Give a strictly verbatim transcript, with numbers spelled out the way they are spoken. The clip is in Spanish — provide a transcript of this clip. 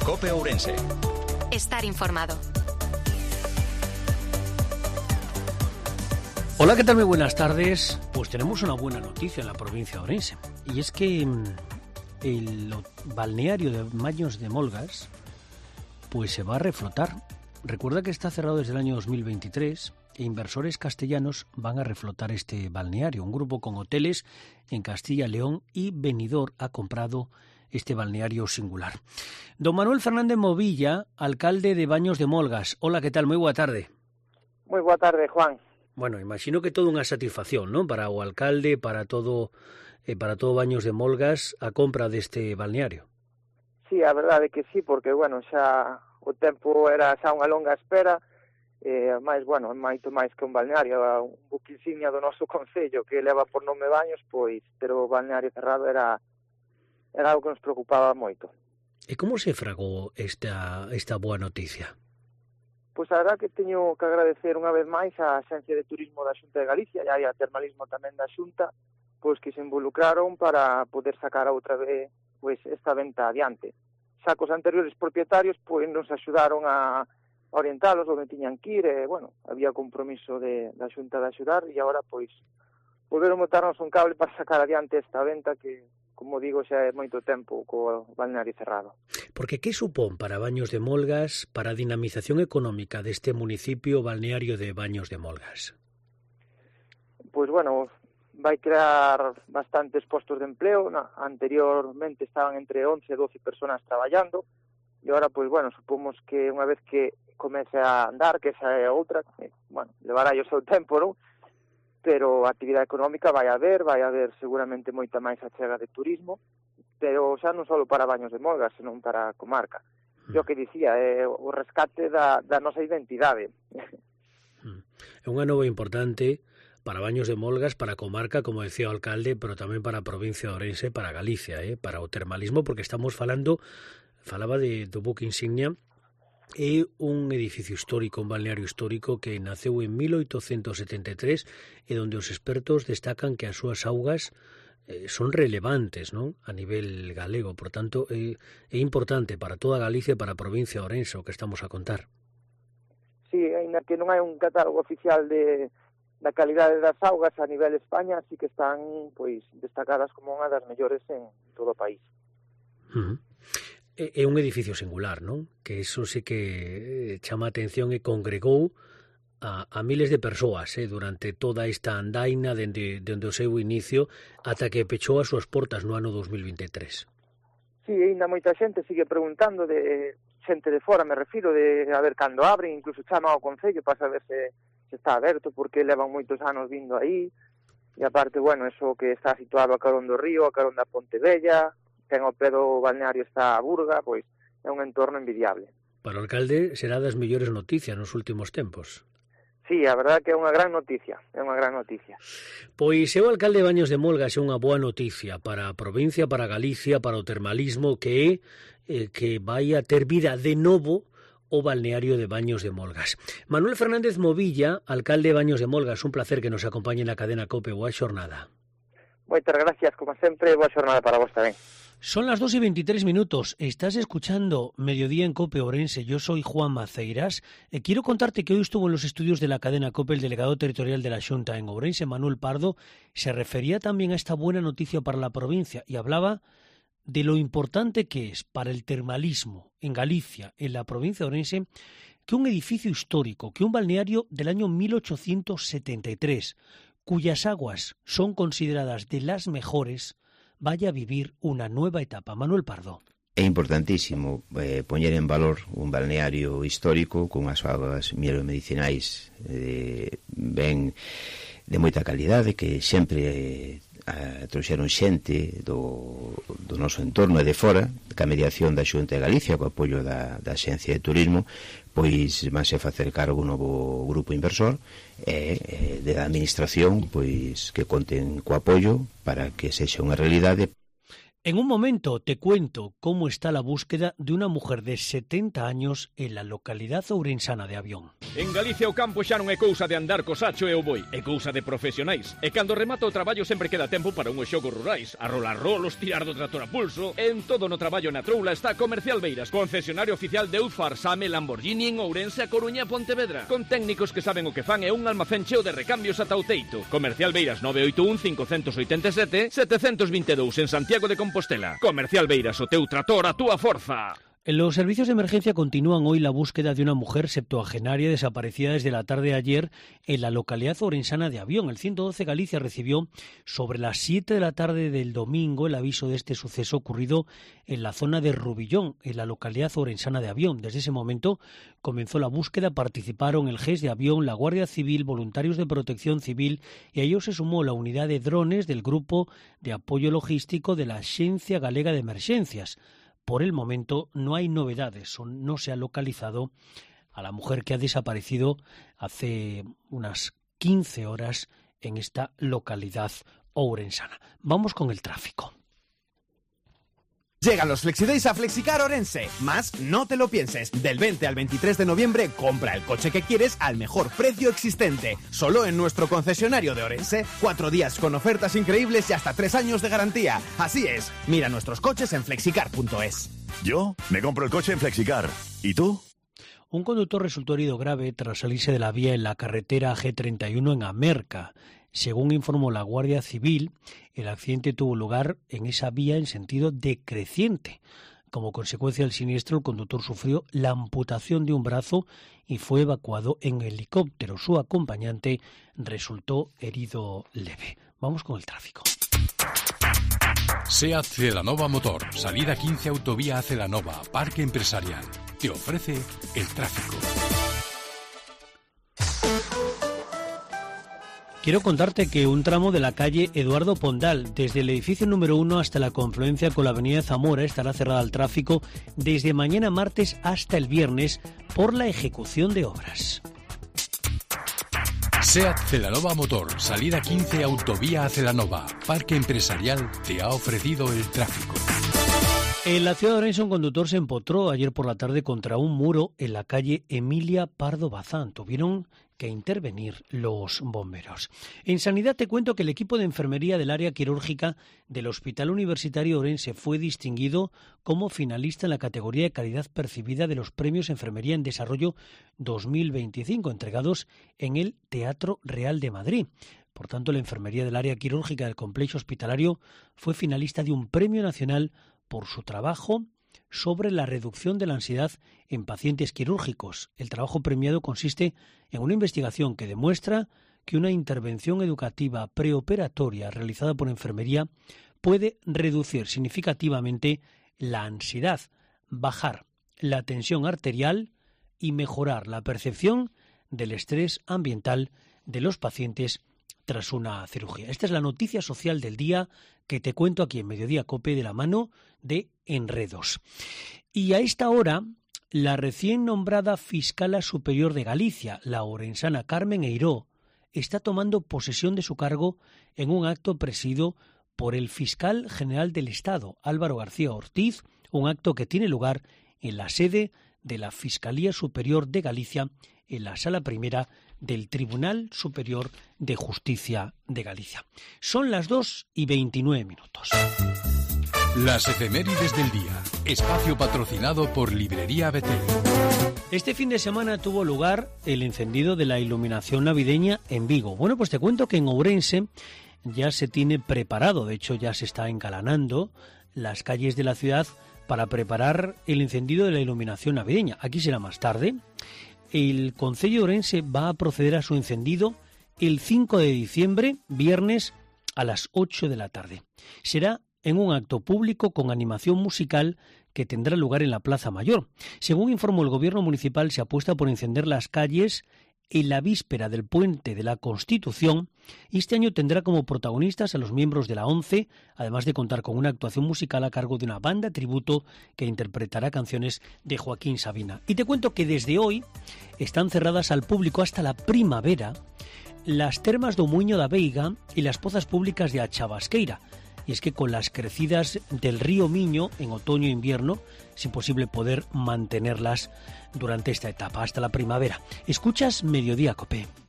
COPE Ourense. Estar informado. Hola, ¿qué tal? Muy buenas tardes. Pues tenemos una buena noticia en la provincia de Ourense. Y es que el balneario de Baños de Molgas pues se va a reflotar. Recuerda que está cerrado desde el año dos mil veintitrés e inversores castellanos van a reflotar este balneario. Un grupo con hoteles en Castilla, León y Benidorm ha comprado este balneario singular. Don Manuel Fernández Movilla, alcalde de Baños de Molgas. Hola, ¿qué tal? Muy boa tarde. Moi boa tarde, Juan. Bueno, imagino que todo unha satisfacción, ¿no? Para o alcalde, para todo eh, para todo Baños de Molgas, a compra deste balneario. Sí, a verdade é que sí, porque, bueno, xa o tempo era xa unha longa espera, eh, máis, bueno, moito máis que un balneario, un buque insignia do noso concello que leva por nome Baños, pois ter o balneario cerrado era era algo que nos preocupaba moito. E como se fragou esta esta boa noticia? Pois a verdade que teño que agradecer unha vez máis á Axencia de Turismo da Xunta de Galicia e a Termalismo tamén da Xunta, pois que se involucraron para poder sacar outra vez pois esta venta adiante. Xa cos anteriores propietarios pois nos axudaron a orientalos onde tiñan que ir, e, bueno, había compromiso de, da Xunta de axudar e agora pois volveron botarnos un cable para sacar adiante esta venta que, como digo, xa é moito tempo co balneario cerrado. Porque que supón para Baños de Molgas, para a dinamización económica deste municipio balneario de Baños de Molgas? Pois, bueno, vai crear bastantes postos de empleo. Na, anteriormente estaban entre once e doce personas traballando, e agora, pois, bueno, supomos que unha vez que comece a andar, que esa é outra, eh, bueno, levará o seu tempo, non? Pero a actividade económica vai haber, vai haber seguramente moita máis achega de turismo, pero xa non só para Baños de Molgas, senón para a comarca. Mm. O que dicía, é o rescate da, da nosa identidade. É unha nova importante para Baños de Molgas, para a comarca, como decía o alcalde, pero tamén para a provincia de Ourense, para Galicia, eh, para o termalismo, porque estamos falando, falaba de, do buque insignia. É un edificio histórico, un balneario histórico que naceu en mil oitocentos setenta e tres e onde os expertos destacan que as súas augas eh, son relevantes, non? A nivel galego, por tanto, é, é importante para toda Galicia e para a provincia de Ourense o que estamos a contar. Sí, ainda que non hai un catálogo oficial de da calidade das augas a nivel España, así que están pois destacadas como unha das mellores en todo o país. Uh-huh. É un edificio singular, non? Que iso sí que chama a atención e congregou a, a miles de persoas eh, durante toda esta andaina dende, dende o seu inicio ata que pechou as súas portas no ano dos mil veintitrés. Sí, ainda moita xente sigue preguntando, de xente de fora, me refiro, de a ver cando abren, incluso chama ao Concello para saber se, se está aberto, porque levan moitos anos vindo aí, e aparte, bueno, eso que está situado a carón do río, a carón da Ponte Vella, ten o pé do balneario está a Burga, pois é un entorno envidiable. Para o alcalde será das mellores noticias nos últimos tempos. Sí, a verdade que é unha gran noticia, é unha gran noticia. Pois é o alcalde de Baños de Molgas é unha boa noticia para a provincia, para Galicia, para o termalismo, que é eh, que vai a ter vida de novo o balneario de Baños de Molgas. Manuel Fernández Movilla, alcalde de Baños de Molgas, un placer que nos acompañe na cadena COPE. Boa xornada. Moitas gracias, como sempre, boa xornada para vos tamén. Son las dos y veintitrés minutos. Estás escuchando Mediodía en COPE Ourense. Yo soy Juan Maceiras. Eh, quiero contarte que hoy estuvo en los estudios de la cadena COPE el delegado territorial de la Xunta en Ourense, Manuel Pardo. Se refería también a esta buena noticia para la provincia y hablaba de lo importante que es para el termalismo en Galicia, en la provincia de Ourense, que un edificio histórico, que un balneario del año mil ochocientos setenta y tres, cuyas aguas son consideradas de las mejores, vaya a vivir una nueva etapa. Manuel Pardo. É importantísimo eh, poñer en valor un balneario histórico con as augas medicinais eh, ben de moita calidade, que sempre eh, trouxeron xente do, do noso entorno e de fora, ca mediación da Xunta de Galicia, co apoio da, da Axencia de Turismo, pois vanse facer cargo un novo grupo inversor e eh, de da administración, pois que conten co apoio para que sexa unha realidade. En un momento te cuento cómo está la búsqueda de una mujer de setenta años en la localidad ourensana de Avión. En Galicia o campo xa non é cousa de andar co sacho e o boi, é cousa de profesionais. E cando remata o traballo sempre queda tempo para unhos xogos rurais, a rolar rolos, tirar do trator a pulso. En todo no traballo na troula está Comercial Beiras, concesionario oficial de Eufar, Same, Lamborghini en Ourense, a Coruña e Pontevedra. Con técnicos que saben o que fan e un almacén cheo de recambios ata o teito. Comercial Beiras nove oito un cinco oito sete sete dos dous en Santiago de Compostela. Comercial Beiras, o teu trator, a túa forza. Los servicios de emergencia continúan hoy la búsqueda de una mujer septuagenaria desaparecida desde la tarde de ayer en la localidad orensana de Avión. El ciento doce Galicia recibió sobre las siete de la tarde del domingo el aviso de este suceso ocurrido en la zona de Rubillón, en la localidad orensana de Avión. Desde ese momento comenzó la búsqueda, participaron el G E S de Avión, la Guardia Civil, voluntarios de Protección Civil y a ellos se sumó la unidad de drones del Grupo de Apoyo Logístico de la Axencia Galega de Emergencias. Por el momento no hay novedades, no se ha localizado a la mujer que ha desaparecido hace unas quince horas en esta localidad ourensana. Vamos con el tráfico. Llegan los FlexiDays a Flexicar Orense. Más no te lo pienses. Del veinte al veintitrés de noviembre, compra el coche que quieres al mejor precio existente. Solo en nuestro concesionario de Orense. Cuatro días con ofertas increíbles y hasta tres años de garantía. Así es. Mira nuestros coches en flexicar punto es. Yo me compro el coche en Flexicar. ¿Y tú? Un conductor resultó herido grave tras salirse de la vía en la carretera G treinta y uno en Amerca. Según informó la Guardia Civil, el accidente tuvo lugar en esa vía en sentido decreciente. Como consecuencia del siniestro, el conductor sufrió la amputación de un brazo y fue evacuado en helicóptero. Su acompañante resultó herido leve. Vamos con el tráfico. SEAT Celanova Motor, salida quince Autovía a Celanova, Parque Empresarial. Te ofrece el tráfico. Quiero contarte que un tramo de la calle Eduardo Pondal, desde el edificio número uno hasta la confluencia con la avenida Zamora, estará cerrada al tráfico desde mañana martes hasta el viernes por la ejecución de obras. SEAT Celanova Motor, salida quince Autovía a Celanova, Parque Empresarial, te ha ofrecido el tráfico. En la ciudad de Orense, un conductor se empotró ayer por la tarde contra un muro en la calle Emilia Pardo Bazán. Tuvieron que intervenir los bomberos. En sanidad te cuento que el equipo de enfermería del área quirúrgica del Hospital Universitario Orense fue distinguido como finalista en la categoría de calidad percibida de los premios Enfermería en Desarrollo dos mil veinticinco, entregados en el Teatro Real de Madrid. Por tanto, la enfermería del área quirúrgica del complejo hospitalario fue finalista de un premio nacional por su trabajo sobre la reducción de la ansiedad en pacientes quirúrgicos. El trabajo premiado consiste en una investigación que demuestra que una intervención educativa preoperatoria realizada por enfermería puede reducir significativamente la ansiedad, bajar la tensión arterial y mejorar la percepción del estrés ambiental de los pacientes tras una cirugía. Esta es la noticia social del día que te cuento aquí en Mediodía COPE de la mano de Enredos. Y a esta hora, la recién nombrada Fiscala Superior de Galicia, la orensana Carmen Eiró, está tomando posesión de su cargo en un acto presidido por el Fiscal General del Estado, Álvaro García Ortiz, un acto que tiene lugar en la sede de la Fiscalía Superior de Galicia, en la Sala Primera del Tribunal Superior de Justicia de Galicia. Son las dos y veintinueve minutos. Las efemérides del día. Espacio patrocinado por Librería Betel. Este fin de semana tuvo lugar el encendido de la iluminación navideña en Vigo. Bueno, pues te cuento que en Ourense ya se tiene preparado, de hecho ya se está engalanando las calles de la ciudad para preparar el encendido de la iluminación navideña. Aquí será más tarde. El Concello de Ourense va a proceder a su encendido el cinco de diciembre, viernes, a las ocho de la tarde. Será en un acto público con animación musical que tendrá lugar en la Plaza Mayor. Según informó el Gobierno municipal, se apuesta por encender las calles en la víspera del Puente de la Constitución y este año tendrá como protagonistas a los miembros de la ONCE, además de contar con una actuación musical a cargo de una banda tributo que interpretará canciones de Joaquín Sabina. Y te cuento que desde hoy están cerradas al público hasta la primavera las termas do Muiño da Veiga y las pozas públicas de Achabasqueira. y es que con las crecidas del río Miño en otoño e invierno es imposible poder mantenerlas durante esta etapa, hasta la primavera. Escuchas Mediodía Cope.